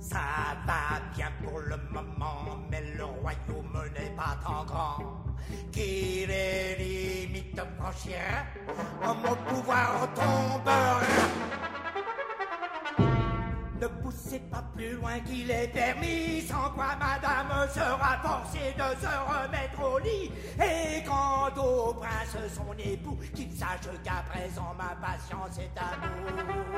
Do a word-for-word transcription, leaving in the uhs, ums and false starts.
Ça va bien pour le moment, mais le royaume n'est pas tant grand. Qui les limites franchira, mon pouvoir tombera. Ne poussez pas plus loin qu'il est permis, sans quoi madame sera forcée de se remettre au lit. Et quant au prince son époux, qu'il sache qu'à présent ma patience est à bout.